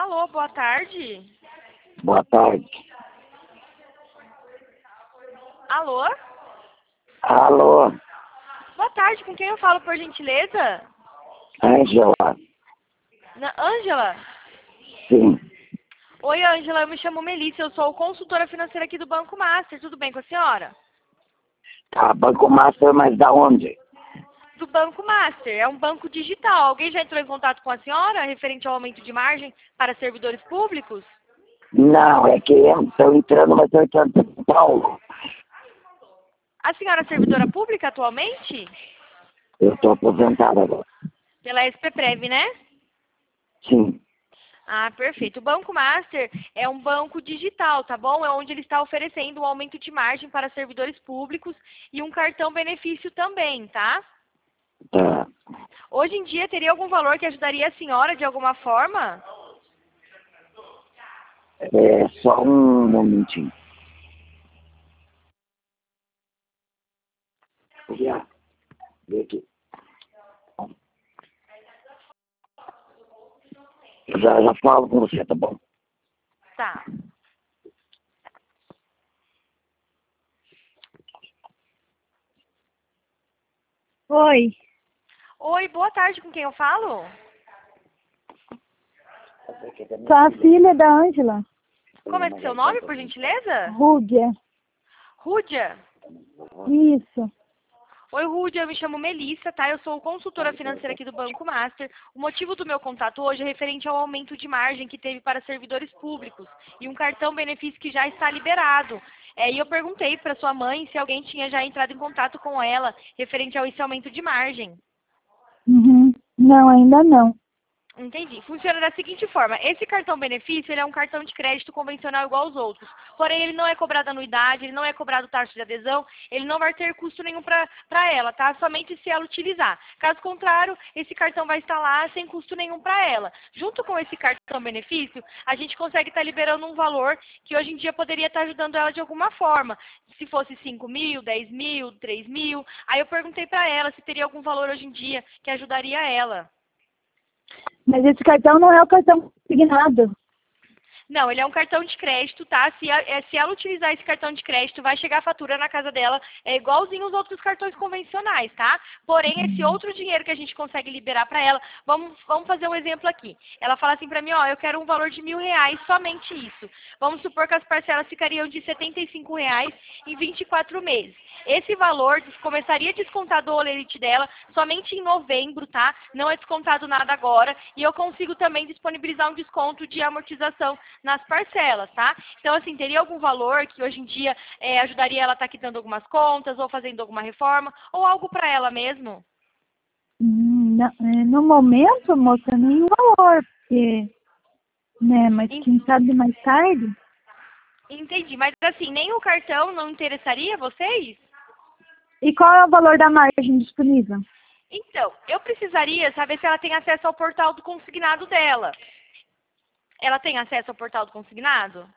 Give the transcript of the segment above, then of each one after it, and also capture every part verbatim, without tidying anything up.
Alô, boa tarde. Boa tarde. Alô? Alô, Boa tarde, com quem eu falo, por gentileza? Ângela? Na- Ângela? Sim. Oi, Ângela, eu me chamo Melissa, eu sou consultora financeira aqui do Banco Master, tudo bem com a senhora? Tá, Banco Master, mas da onde? Do Banco Master, é um banco digital. Alguém já entrou em contato com a senhora referente ao aumento de margem para servidores públicos? Não, é que estão entrando, mas estão entrando em São Paulo. A senhora é servidora pública atualmente? Eu estou aposentado agora. Pela S P Prev, né? Sim. Ah, perfeito. O Banco Master é um banco digital, tá bom? É onde ele está oferecendo um aumento de margem para servidores públicos e um cartão benefício também, tá? Tá. Hoje em dia, teria algum valor que ajudaria a senhora de alguma forma? É só um momentinho. Já. Vem aqui. Já, já falo com você, tá bom? Tá. Oi, Oi, boa tarde, com quem eu falo? sou a filha da Ângela, Como é que é seu nome, por gentileza? Rúdia. Rúdia? Isso. Oi, Rúdia, eu me chamo Melissa, tá? Eu sou consultora financeira aqui do Banco Master. O motivo do meu contato hoje é referente ao aumento de margem que teve para servidores públicos e um cartão benefício que já está liberado. É, e eu perguntei para sua mãe se alguém tinha já entrado em contato com ela referente a esse aumento de margem. Uhum. Não, ainda não. Entendi. Funciona da seguinte forma. Esse cartão benefício, ele é um cartão de crédito convencional igual aos outros. Porém, ele não é cobrado anuidade, ele não é cobrado taxa de adesão, ele não vai ter custo nenhum para ela, tá? Somente se ela utilizar. Caso contrário, esse cartão vai estar lá sem custo nenhum para ela. Junto com esse cartão benefício, a gente consegue estar liberando um valor que hoje em dia poderia estar ajudando ela de alguma forma. Se fosse cinco mil, dez mil, três mil. Aí eu perguntei para ela se teria algum valor hoje em dia que ajudaria ela. Mas esse cartão não é o cartão consignado. Não, ele é um cartão de crédito, tá? Se, a, é, se ela utilizar esse cartão de crédito, vai chegar a fatura na casa dela, é igualzinho os outros cartões convencionais, tá? Porém, esse outro dinheiro que a gente consegue liberar para ela, vamos, vamos fazer um exemplo aqui. Ela fala assim para mim, ó, eu quero um valor de mil reais, somente isso. Vamos supor que as parcelas ficariam de setenta e cinco reais em vinte e quatro meses. Esse valor começaria a descontar do holerite dela somente em novembro, tá? Não é descontado nada agora. E eu consigo também disponibilizar um desconto de amortização nas parcelas, tá? Então, assim, teria algum valor que hoje em dia é, ajudaria ela a estar quitando algumas contas ou fazendo alguma reforma ou algo para ela mesmo? Hum, não, é, no momento, moça, nenhum valor, porque, né, mas quem sabe mais tarde? Entendi, mas assim, nem o cartão não interessaria vocês? E qual é o valor da margem disponível? Então, eu precisaria saber se ela tem acesso ao portal do consignado dela. Ela tem acesso ao portal do consignado?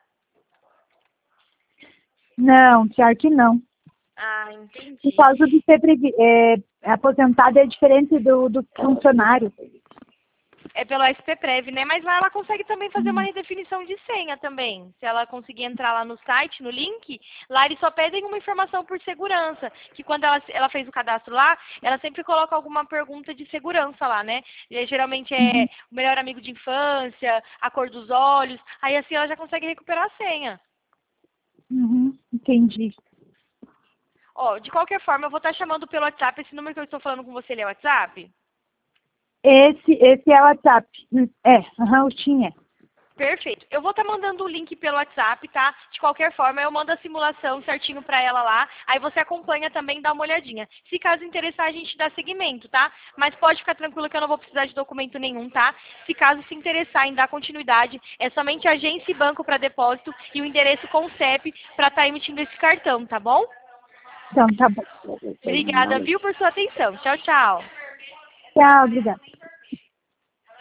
Não, pior que não. Ah, Por entendi. causa de ser previ- é, aposentado é diferente do, do funcionário. É pelo S P Prev, né? Mas lá ela consegue também fazer uma redefinição de senha também. Se ela conseguir entrar lá no site, no link, lá eles só pedem uma informação por segurança. Que quando ela, ela fez o cadastro lá, ela sempre coloca alguma pergunta de segurança lá, né? E, geralmente é o melhor amigo de infância, a cor dos olhos. Aí assim ela já consegue recuperar a senha. Uhum, entendi. Ó, de qualquer forma, eu vou estar chamando pelo WhatsApp. Esse número que eu estou falando com você, ele é o WhatsApp? Esse, esse é o WhatsApp. Hum, É, aham, eu tinha. Perfeito. Eu vou estar mandando o link pelo WhatsApp, tá? De qualquer forma, eu mando a simulação certinho pra ela lá. Aí você acompanha também e dá uma olhadinha. Se caso interessar, a gente dá seguimento, tá? Mas pode ficar tranquilo que eu não vou precisar de documento nenhum, tá? Se caso se interessar em dar continuidade, é somente agência e banco para depósito e o endereço com o C E P para estar emitindo esse cartão, tá bom? Então, tá bom. Obrigada, viu, por sua atenção. Tchau, tchau. Tchau, obrigada.